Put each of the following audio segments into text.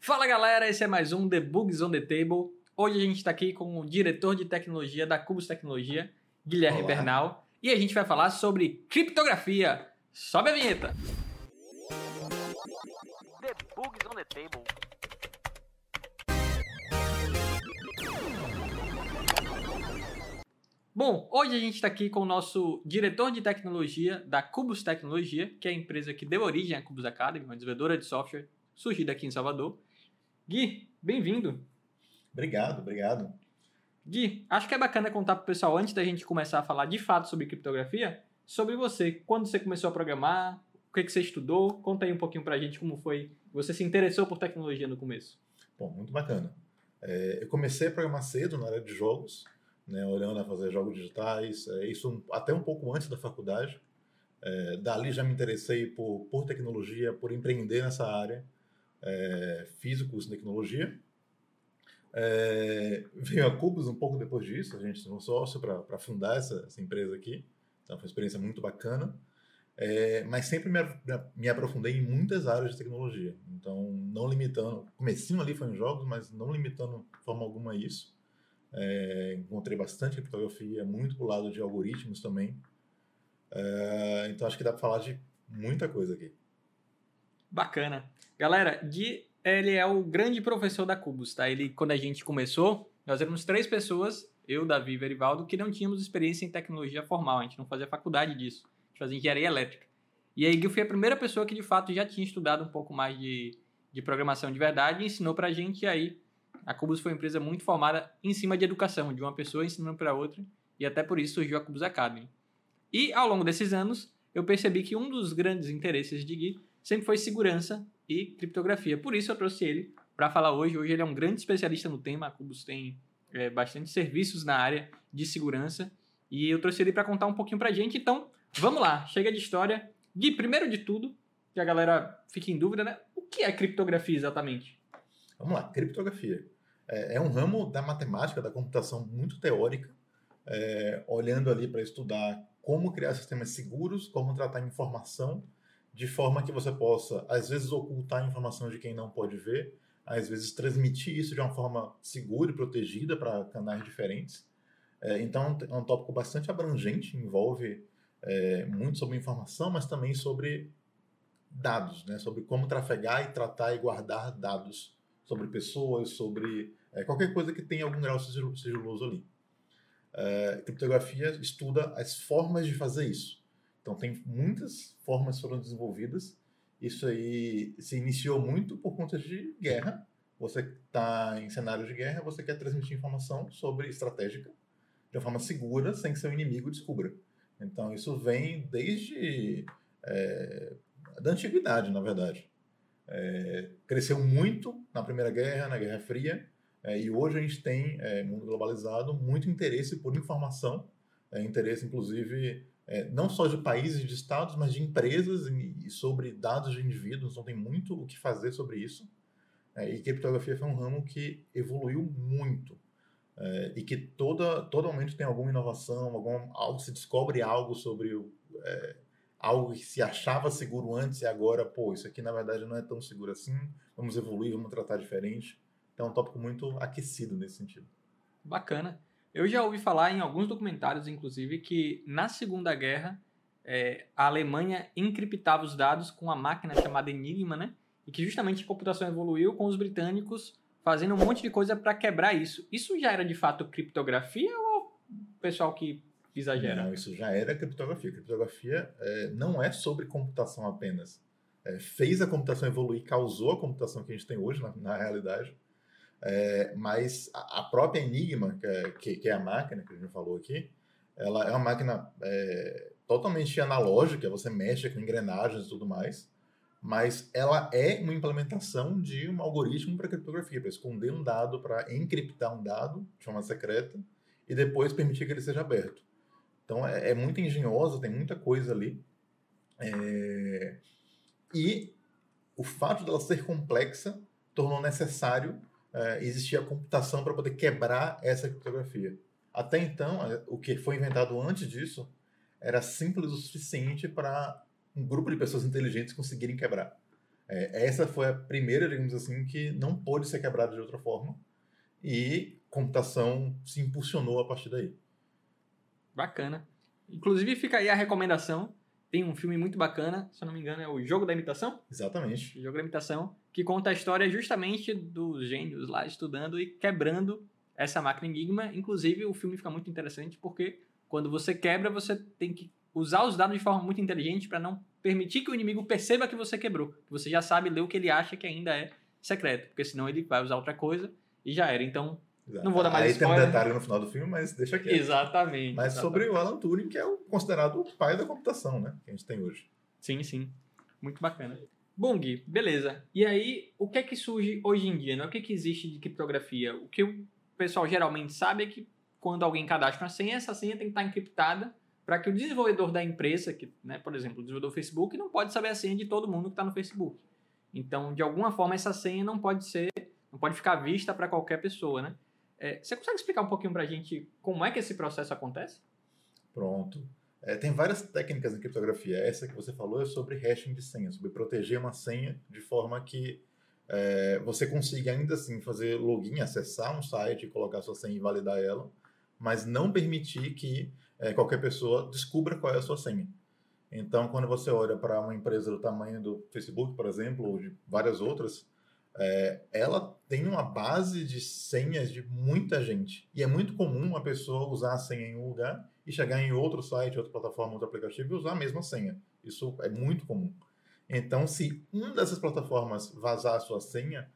Fala galera, esse é mais um Debugs on the Table. Hoje a gente está aqui com o diretor de tecnologia da Cubus Tecnologia, Guilherme Olá. Bernal, e a gente vai falar sobre criptografia. Sobe a vinheta! Debugs on the Table. Bom, hoje a gente está aqui com o nosso diretor de tecnologia da Cubus Tecnologia, que é a empresa que deu origem à Cubus Academy, uma desenvolvedora de software surgida aqui em Salvador. Gui, bem-vindo! Obrigado. Gui, acho que é bacana contar para o pessoal, antes da gente começar a falar de fato sobre criptografia, sobre você. Quando você começou a programar, o que você estudou? Conta aí um pouquinho para a gente como foi. Você se interessou por tecnologia no começo. Bom, muito bacana. Eu comecei a programar cedo na área de jogos, né, olhando a fazer jogos digitais, isso até um pouco antes da faculdade. Dali já me interessei por tecnologia, por empreender nessa área. Fiz o curso de tecnologia. Veio a Cubus um pouco depois disso, a gente se tornou sócio para fundar essa empresa aqui. Então foi uma experiência muito bacana. Mas sempre me aprofundei em muitas áreas de tecnologia. Então, não limitando... Comecinho ali foi em jogos, mas não limitando de forma alguma a isso. Encontrei bastante criptografia, muito pro lado de algoritmos também. Então, acho que dá para falar de muita coisa aqui. Bacana. Galera, Gui, ele é o grande professor da Cubus, tá? Quando a gente começou, nós éramos 3 pessoas, eu, Davi e Verivaldo, que não tínhamos experiência em tecnologia formal. A gente não fazia faculdade disso. A gente fazia engenharia elétrica. E aí, Gui foi a primeira pessoa que, de fato, já tinha estudado um pouco mais de programação de verdade e ensinou pra gente. E aí, a Cubus foi uma empresa muito formada em cima de educação, de uma pessoa ensinando para outra. E até por isso surgiu a Cubus Academy. E, ao longo desses anos, eu percebi que um dos grandes interesses de Gui sempre foi segurança e criptografia. Por isso eu trouxe ele para falar hoje. Hoje ele é um grande especialista no tema. A Cubus tem bastante serviços na área de segurança. E eu trouxe ele para contar um pouquinho para a gente. Então, vamos lá. Chega de história. Gui, primeiro de tudo, que a galera fique em dúvida, né? O que é criptografia exatamente? Vamos lá, criptografia. É um ramo da matemática, da computação muito teórica, olhando ali para estudar como criar sistemas seguros, como tratar informação, de forma que você possa, às vezes, ocultar informação de quem não pode ver, às vezes transmitir isso de uma forma segura e protegida para canais diferentes. Então, é um tópico bastante abrangente, envolve muito sobre informação, mas também sobre dados, né? Sobre como trafegar e tratar e guardar dados sobre pessoas, sobre qualquer coisa que tenha algum grau sigiloso ali. Criptografia estuda as formas de fazer isso. Então, tem muitas formas que foram desenvolvidas. Isso aí se iniciou muito por conta de guerra. Você está em cenário de guerra, você quer transmitir informação sobre estratégica de uma forma segura, sem que seu inimigo descubra. Então, isso vem desde da antiguidade, na verdade. Cresceu muito na Primeira Guerra, na Guerra Fria, e hoje a gente tem, mundo globalizado, muito interesse por informação, interesse, inclusive, não só de países e de estados, mas de empresas e sobre dados de indivíduos. Então tem muito o que fazer sobre isso. E criptografia foi um ramo que evoluiu muito. E que todo momento tem alguma inovação, se descobre algo sobre algo que se achava seguro antes e agora, isso aqui na verdade não é tão seguro assim, vamos evoluir, vamos tratar diferente. Então é um tópico muito aquecido nesse sentido. Bacana. Eu já ouvi falar em alguns documentários, inclusive, que na Segunda Guerra a Alemanha encriptava os dados com uma máquina chamada Enigma, né? E que justamente a computação evoluiu com os britânicos fazendo um monte de coisa para quebrar isso. Isso já era de fato criptografia ou o pessoal que exagera? Não, isso já era criptografia. Criptografia não é sobre computação apenas. Fez a computação evoluir, causou a computação que a gente tem hoje na realidade. Mas a própria Enigma, que é a máquina que a gente falou aqui, ela é uma máquina totalmente analógica, você mexe com engrenagens e tudo mais, mas ela é uma implementação de um algoritmo para criptografia, para esconder um dado, para encriptar um dado de forma secreta e depois permitir que ele seja aberto. Então é muito engenhoso, tem muita coisa ali. E o fato dela ser complexa tornou necessário existir a computação para poder quebrar essa criptografia. Até então, o que foi inventado antes disso era simples o suficiente para um grupo de pessoas inteligentes conseguirem quebrar. Essa foi a primeira, digamos assim, que não pôde ser quebrada de outra forma e computação se impulsionou a partir daí. Bacana. Inclusive, fica aí a recomendação. Tem um filme muito bacana, se eu não me engano, é O Jogo da Imitação? Exatamente. O Jogo da Imitação, que conta a história justamente dos gênios lá estudando e quebrando essa máquina Enigma. Inclusive, o filme fica muito interessante porque quando você quebra, você tem que usar os dados de forma muito inteligente para não permitir que o inimigo perceba que você quebrou. Que você já sabe ler o que ele acha que ainda é secreto, porque senão ele vai usar outra coisa e já era. Então, não vou dar mais Aí spoiler. tem um detalhe no final do filme, mas deixa quieto. Exatamente. Mas sobre o Alan Turing, que é considerado o pai da computação, né? Que a gente tem hoje. Sim, sim. Muito bacana. Bom, Gui, beleza. E aí, o que é que surge hoje em dia? Né? O que é que existe de criptografia? O que o pessoal geralmente sabe é que quando alguém cadastra uma senha, essa senha tem que estar encriptada para que o desenvolvedor da empresa, que, né, por exemplo, o desenvolvedor do Facebook, não pode saber a senha de todo mundo que está no Facebook. Então, de alguma forma, essa senha não pode ficar vista para qualquer pessoa, né? Você consegue explicar um pouquinho para a gente como é que esse processo acontece? Pronto. Tem várias técnicas em criptografia. Essa que você falou é sobre hashing de senha, sobre proteger uma senha de forma que você consiga ainda assim fazer login, acessar um site, colocar sua senha e validar ela, mas não permitir que qualquer pessoa descubra qual é a sua senha. Então, quando você olha para uma empresa do tamanho do Facebook, por exemplo, ou de várias outras, ela tem uma base de senhas de muita gente. E é muito comum uma pessoa usar a senha em um lugar e chegar em outro site, outra plataforma, outro aplicativo e usar a mesma senha. Isso é muito comum. Então, se uma dessas plataformas vazar a sua senha,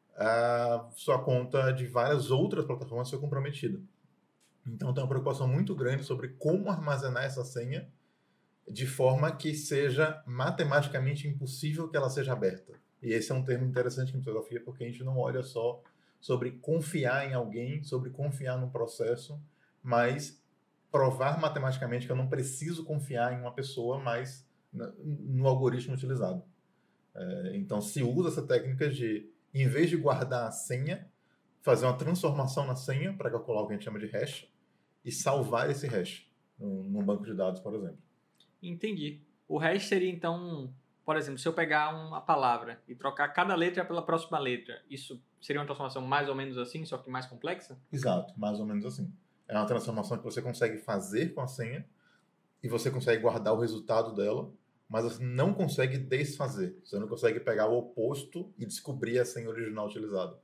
a sua conta de várias outras plataformas foi comprometida. Então, tem uma preocupação muito grande sobre como armazenar essa senha de forma que seja matematicamente impossível que ela seja aberta. E esse é um termo interessante em criptografia, porque a gente não olha só sobre confiar em alguém, sobre confiar num processo, mas provar matematicamente que eu não preciso confiar em uma pessoa, mas no algoritmo utilizado. Então, se usa essa técnica de, em vez de guardar a senha, fazer uma transformação na senha para calcular o que a gente chama de hash e salvar esse hash num banco de dados, por exemplo. Entendi. O hash seria, então, por exemplo, se eu pegar uma palavra e trocar cada letra pela próxima letra, isso seria uma transformação mais ou menos assim, só que mais complexa? Exato, mais ou menos assim. É uma transformação que você consegue fazer com a senha e você consegue guardar o resultado dela, mas você não consegue desfazer. Você não consegue pegar o oposto e descobrir a senha original utilizada.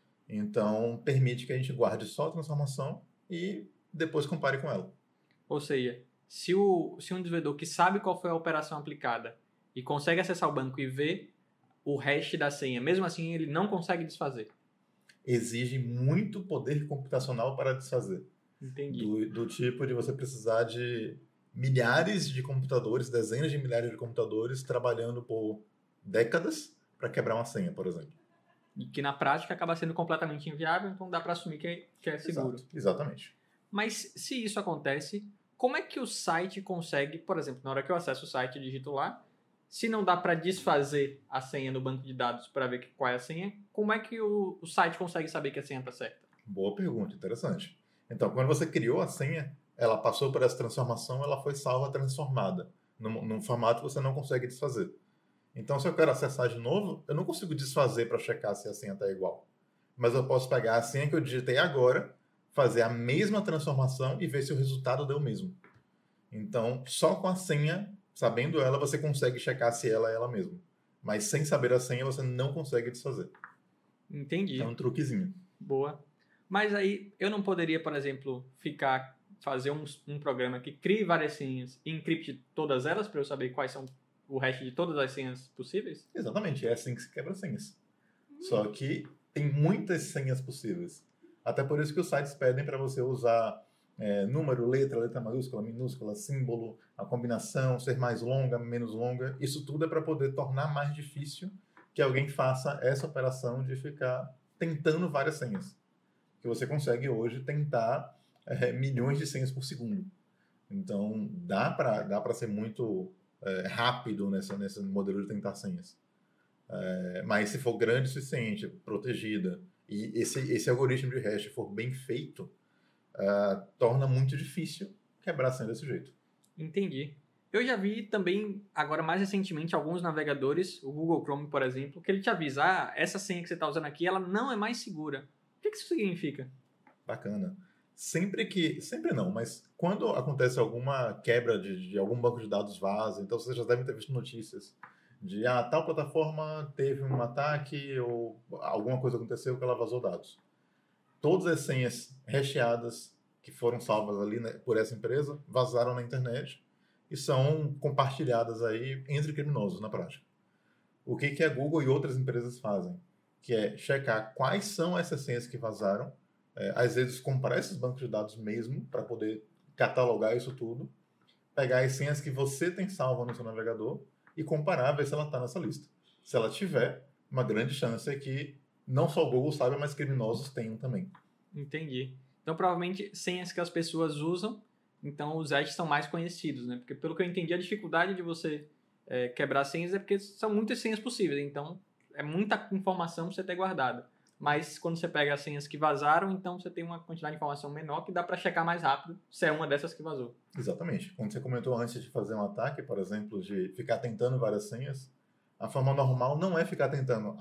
Então, permite que a gente guarde só a transformação e depois compare com ela. Ou seja, se um desenvolvedor que sabe qual foi a operação aplicada e consegue acessar o banco e ver o hash da senha, mesmo assim ele não consegue desfazer. Exige muito poder computacional para desfazer. Entendi. Do tipo de você precisar de milhares de computadores, dezenas de milhares de computadores trabalhando por décadas para quebrar uma senha, por exemplo. E que na prática acaba sendo completamente inviável, então dá para assumir que é seguro. Exato, exatamente. Mas se isso acontece, como é que o site consegue, por exemplo, na hora que eu acesso o site e digito lá, se não dá para desfazer a senha no banco de dados para ver qual é a senha, como é que o site consegue saber que a senha está certa? Boa pergunta, interessante. Então, quando você criou a senha, ela passou por essa transformação, ela foi salva transformada, num formato que você não consegue desfazer. Então, se eu quero acessar de novo, eu não consigo desfazer para checar se a senha está igual. Mas eu posso pegar a senha que eu digitei agora, fazer a mesma transformação e ver se o resultado deu o mesmo. Então, só com a senha, sabendo ela, você consegue checar se ela é ela mesma. Mas sem saber a senha, você não consegue desfazer. Entendi. É um truquezinho. Boa. Mas aí eu não poderia, por exemplo, fazer um programa que crie várias senhas e encripte todas elas para eu saber quais são o hash de todas as senhas possíveis? Exatamente, é assim que se quebra senhas. Só que tem muitas senhas possíveis. Até por isso que os sites pedem para você usar número, letra maiúscula, minúscula, símbolo, a combinação, ser mais longa, menos longa. Isso tudo é para poder tornar mais difícil que alguém faça essa operação de ficar tentando várias senhas. Que você consegue hoje tentar milhões de senhas por segundo. Então, dá para ser muito rápido nesse modelo de tentar senhas. Mas se for grande o suficiente, protegida, e esse algoritmo de hash for bem feito, torna muito difícil quebrar a senha desse jeito. Entendi. Eu já vi também, agora mais recentemente, alguns navegadores, o Google Chrome, por exemplo, que ele te avisa, essa senha que você está usando aqui, ela não é mais segura. O que isso significa? Bacana. Sempre não, mas quando acontece alguma quebra de algum banco de dados vaza, então vocês já devem ter visto notícias de, tal plataforma teve um ataque ou alguma coisa aconteceu que ela vazou dados. Todas as senhas recheadas que foram salvas ali, né, por essa empresa vazaram na internet e são compartilhadas aí entre criminosos na prática. O que a Google e outras empresas fazem? Que é checar quais são essas senhas que vazaram, às vezes comprar esses bancos de dados mesmo para poder catalogar isso tudo, pegar as senhas que você tem salva no seu navegador e comparar, ver se ela está nessa lista. Se ela tiver, uma grande chance é que não só o Google saiba, mas criminosos tenham também. Entendi. Então, provavelmente, senhas que as pessoas usam, então os hashes são mais conhecidos, né? Porque, pelo que eu entendi, a dificuldade de você quebrar senhas é porque são muitas senhas possíveis. Então, é muita informação para você ter guardado. Mas, quando você pega as senhas que vazaram, então você tem uma quantidade de informação menor que dá para checar mais rápido se é uma dessas que vazou. Exatamente. Como você comentou antes de fazer um ataque, por exemplo, de ficar tentando várias senhas, a forma normal não é ficar tentando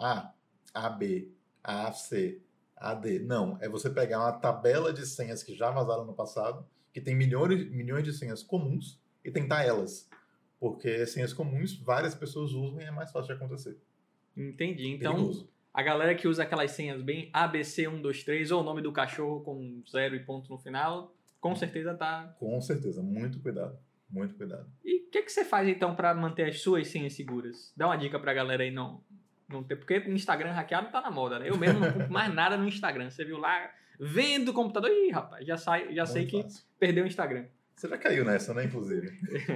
A, B, A, C, A, D. Não, é você pegar uma tabela de senhas que já vazaram no passado, que tem milhões de senhas comuns, e tentar elas. Porque senhas comuns várias pessoas usam e é mais fácil de acontecer. Entendi. Então, Perigoso. a galera que usa aquelas senhas bem ABC123 ou o nome do cachorro com 0 e ponto no final, com certeza tá... Com certeza, muito cuidado. Muito cuidado. E o que você faz então para manter as suas senhas seguras? Dá uma dica pra galera aí não ter, porque o Instagram hackeado tá na moda, né? Eu mesmo não compro mais nada no Instagram. Você viu lá, vendo o computador, ih, rapaz, já sei que Fácil. perdeu o Instagram. Você já caiu nessa, né, inclusive?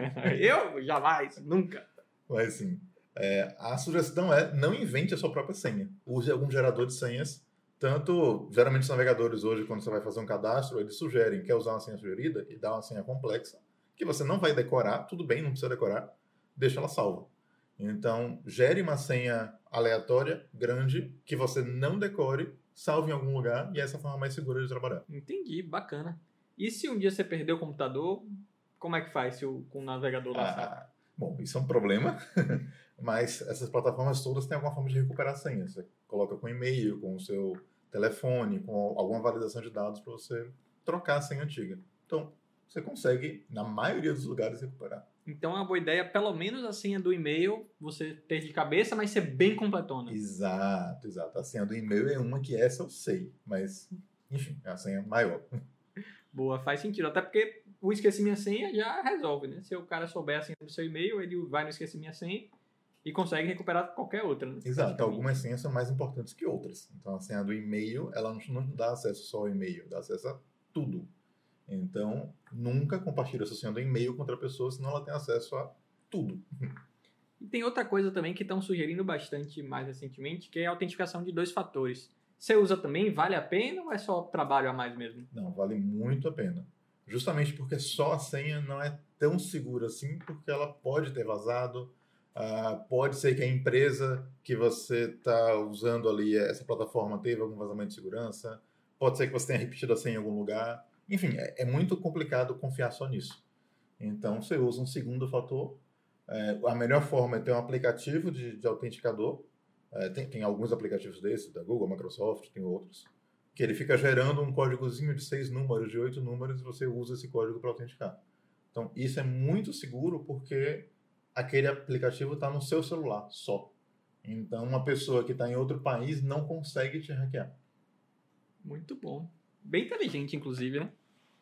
Eu? Jamais, nunca. Mas assim, a sugestão é não invente a sua própria senha. Use algum gerador de senhas. Geralmente os navegadores hoje, quando você vai fazer um cadastro, eles sugerem, quer usar uma senha sugerida e dá uma senha complexa, que você não vai decorar, tudo bem, não precisa decorar, deixa ela salva. Então, gere uma senha aleatória, grande, que você não decore, salve em algum lugar, e essa é a forma mais segura de trabalhar. Entendi, bacana. E se um dia você perder o computador, como é que faz com o navegador lá sabe? Bom, isso é um problema, mas essas plataformas todas têm alguma forma de recuperar a senha. Você coloca com e-mail, com o seu telefone, com alguma validação de dados para você trocar a senha antiga. Então, você consegue, na maioria dos lugares, recuperar. Então é uma boa ideia, pelo menos a senha do e-mail, você ter de cabeça, mas ser bem completona. Exato. A senha do e-mail é uma que essa eu sei, mas, enfim, é a senha maior. Boa, faz sentido. Até porque o esqueci minha senha já resolve, né? Se o cara souber a senha do seu e-mail, ele vai no esqueci minha senha e consegue recuperar qualquer outra, né? Exato, algumas senhas são mais importantes que outras. Então a senha do e-mail, ela não dá acesso só ao e-mail, dá acesso a tudo. Então, nunca compartilhe a sua senha do e-mail com outra pessoa, senão ela tem acesso a tudo. E tem outra coisa também que estão sugerindo bastante mais recentemente, que é a autenticação de 2 fatores. Você usa também? Vale a pena ou é só trabalho a mais mesmo? Não, vale muito a pena. Justamente porque só a senha não é tão segura assim, porque ela pode ter vazado, pode ser que a empresa que você está usando ali, essa plataforma, teve algum vazamento de segurança, pode ser que você tenha repetido a senha em algum lugar. Enfim, é muito complicado confiar só nisso. Então, você usa um segundo fator. A melhor forma é ter um aplicativo de autenticador. Tem alguns aplicativos desses, da Google, Microsoft, tem outros, que ele fica gerando um códigozinho de 6 números, de 8 números, e você usa esse código para autenticar. Então, isso é muito seguro porque aquele aplicativo está no seu celular só. Então, uma pessoa que está em outro país não consegue te hackear. Muito bom. Bem inteligente, inclusive, né?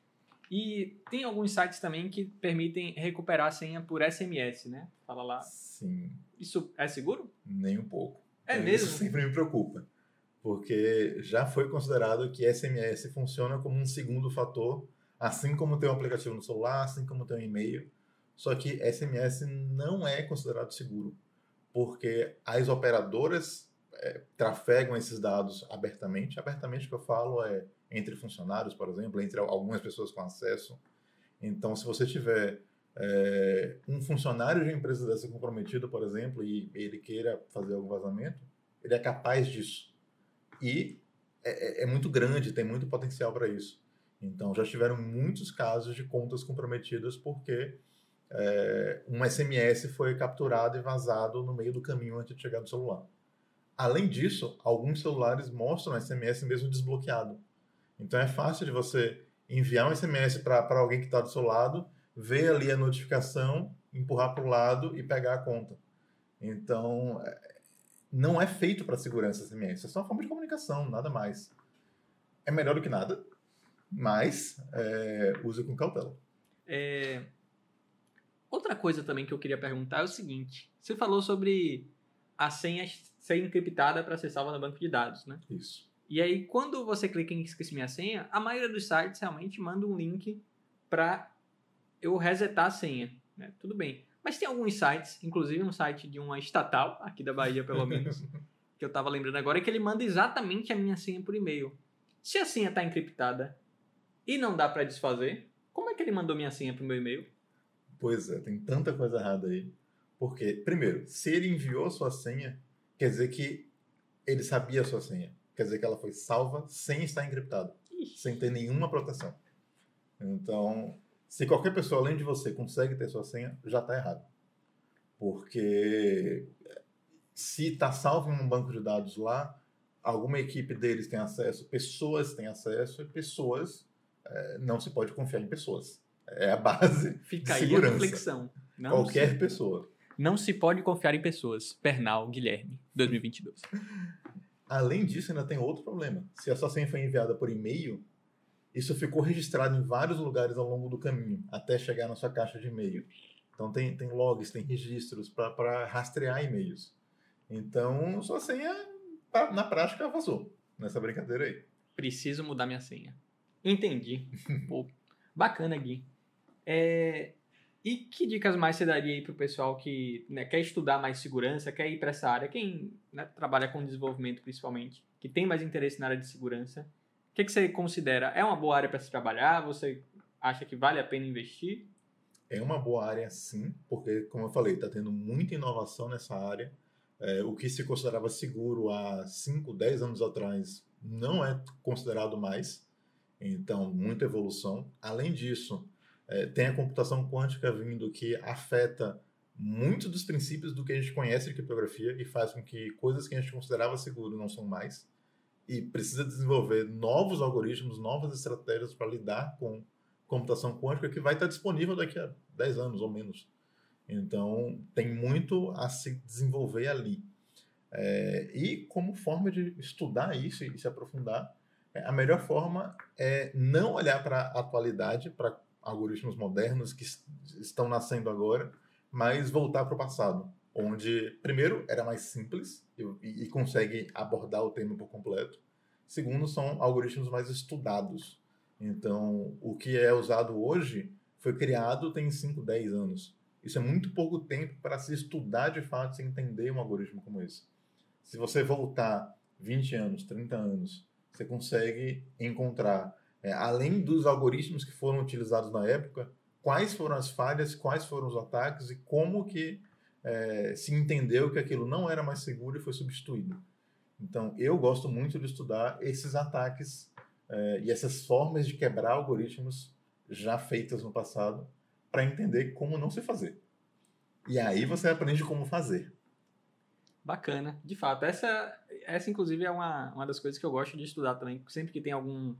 E tem alguns sites também que permitem recuperar a senha por SMS, né? Fala lá. Sim. Isso é seguro? Nem um pouco. É mesmo? Isso sempre me preocupa. Porque já foi considerado que SMS funciona como um segundo fator, assim como tem um aplicativo no celular, assim como tem um e-mail. Só que SMS não é considerado seguro, porque as operadoras trafegam esses dados abertamente. Abertamente, o que eu falo é entre funcionários, por exemplo, entre algumas pessoas com acesso. Então, se você tiver um funcionário de uma empresa dessa comprometido, por exemplo, e ele queira fazer algum vazamento, ele é capaz disso. E é muito grande, tem muito potencial para isso. Então, já tiveram muitos casos de contas comprometidas porque um SMS foi capturado e vazado no meio do caminho antes de chegar no celular. Além disso, alguns celulares mostram SMS mesmo desbloqueado. Então é fácil de você enviar um SMS para alguém que está do seu lado, ver ali a notificação, empurrar para o lado e pegar a conta. Então, não é feito para segurança SMS, é só uma forma de comunicação, nada mais. É melhor do que nada, mas use com cautela. Outra coisa também que eu queria perguntar é o seguinte: você falou sobre a senha ser encriptada para ser salva no banco de dados, né? Isso. E aí, quando você clica em esqueci minha senha, a maioria dos sites realmente manda um link para eu resetar a senha, né? Tudo bem. Mas tem alguns sites, inclusive um site de uma estatal, aqui da Bahia pelo menos, que eu estava lembrando agora, que ele manda exatamente a minha senha por e-mail. Se a senha está encriptada e não dá para desfazer, como é que ele mandou minha senha para o meu e-mail? Pois é, tem tanta coisa errada aí. Porque, primeiro, se ele enviou a sua senha, quer dizer que ele sabia a sua senha. Quer dizer que ela foi salva sem estar encriptada, sem ter nenhuma proteção. Então, se qualquer pessoa além de você consegue ter sua senha, já está errado. Porque se está salvo em um banco de dados lá, alguma equipe deles tem acesso, pessoas têm acesso, e pessoas não se pode confiar em pessoas. É a base Fica de aí segurança. a reflexão. Qualquer pessoa. Não se pode confiar em pessoas. Pernal, Guilherme, 2022. Além disso, ainda tem outro problema. Se a sua senha foi enviada por e-mail, isso ficou registrado em vários lugares ao longo do caminho, até chegar na sua caixa de e-mail. Então tem logs, tem registros para rastrear e-mails. Então, sua senha, na prática, vazou nessa brincadeira aí. Preciso mudar minha senha. Entendi. Pô, bacana, Gui. E que dicas mais você daria aí para o pessoal que, né, quer estudar mais segurança, quer ir para essa área, quem, né, trabalha com desenvolvimento principalmente, que tem mais interesse na área de segurança? O que você considera? É uma boa área para se trabalhar? Você acha que vale a pena investir? É uma boa área, sim, porque, como eu falei, está tendo muita inovação nessa área. O que se considerava seguro há 5, 10 anos atrás não é considerado mais. Então, muita evolução. Além disso, tem a computação quântica vindo que afeta muitos dos princípios do que a gente conhece de criptografia e faz com que coisas que a gente considerava seguro não são mais. E precisa desenvolver novos algoritmos, novas estratégias para lidar com computação quântica que vai estar disponível daqui a 10 anos ou menos. Então, tem muito a se desenvolver ali. E como forma de estudar isso e se aprofundar, a melhor forma é não olhar para a atualidade, para algoritmos modernos que estão nascendo agora, mas voltar para o passado, onde, primeiro, era mais simples e consegue abordar o tema por completo. Segundo, são algoritmos mais estudados. Então, o que é usado hoje foi criado tem 5, 10 anos. Isso é muito pouco tempo para se estudar de fato, se entender um algoritmo como esse. Se você voltar 20 anos, 30 anos, você consegue encontrar, além dos algoritmos que foram utilizados na época, quais foram as falhas, quais foram os ataques e como que se entendeu que aquilo não era mais seguro e foi substituído. Então, eu gosto muito de estudar esses ataques e essas formas de quebrar algoritmos já feitas no passado para entender como não se fazer. E aí você aprende como fazer. Bacana, de fato. Essa inclusive, é uma das coisas que eu gosto de estudar também. Sempre que tem algum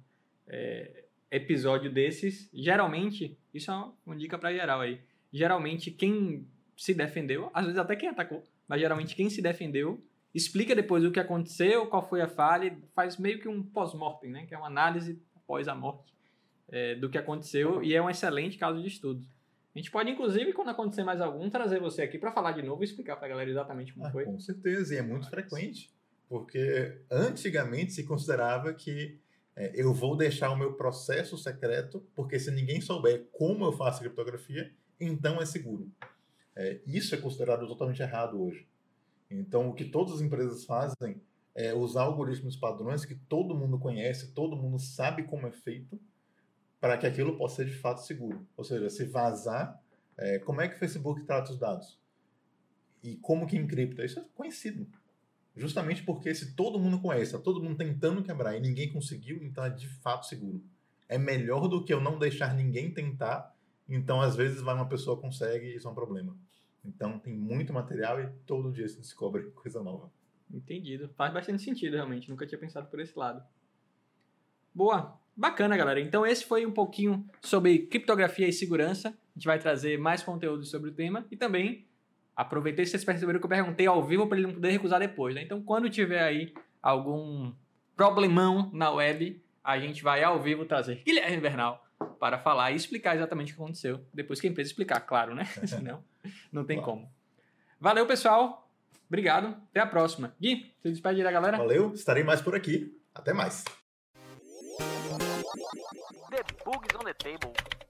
episódio desses, geralmente, isso é uma dica para geral aí, geralmente quem se defendeu, às vezes até quem atacou, mas geralmente quem se defendeu, explica depois o que aconteceu, qual foi a falha, faz meio que um pós-mortem, né? Que é uma análise após a morte do que aconteceu, e é um excelente caso de estudo. A gente pode, inclusive, quando acontecer mais algum, trazer você aqui para falar de novo e explicar para a galera exatamente como foi. Com certeza, e é muito frequente, porque antigamente se considerava que eu vou deixar o meu processo secreto, porque se ninguém souber como eu faço criptografia, então é seguro. Isso é considerado totalmente errado hoje. Então, o que todas as empresas fazem é usar algoritmos padrões que todo mundo conhece, todo mundo sabe como é feito, para que aquilo possa ser de fato seguro. Ou seja, se vazar, como é que o Facebook trata os dados? E como que encripta? Isso é conhecido. Justamente porque se todo mundo conhece, está todo mundo tentando quebrar e ninguém conseguiu, então é de fato seguro. É melhor do que eu não deixar ninguém tentar Então, às vezes, vai uma pessoa consegue e isso é um problema. Então, tem muito material e todo dia se descobre coisa nova. Entendido. Faz bastante sentido, realmente. Nunca tinha pensado por esse lado. Boa. Bacana, galera. Então, esse foi um pouquinho sobre criptografia e segurança. A gente vai trazer mais conteúdo sobre o tema. E também, aproveitei que vocês perceberam que eu perguntei ao vivo para ele não poder recusar depois, né? Então, quando tiver aí algum problemão na web, a gente vai ao vivo trazer Guilherme Bernal para falar e explicar exatamente o que aconteceu. Depois que a empresa explicar, claro, né? Senão, não tem como. Valeu, pessoal. Obrigado. Até a próxima. Gui, se despede da galera. Valeu, estarei mais por aqui. Até mais. The Bugs on the Table.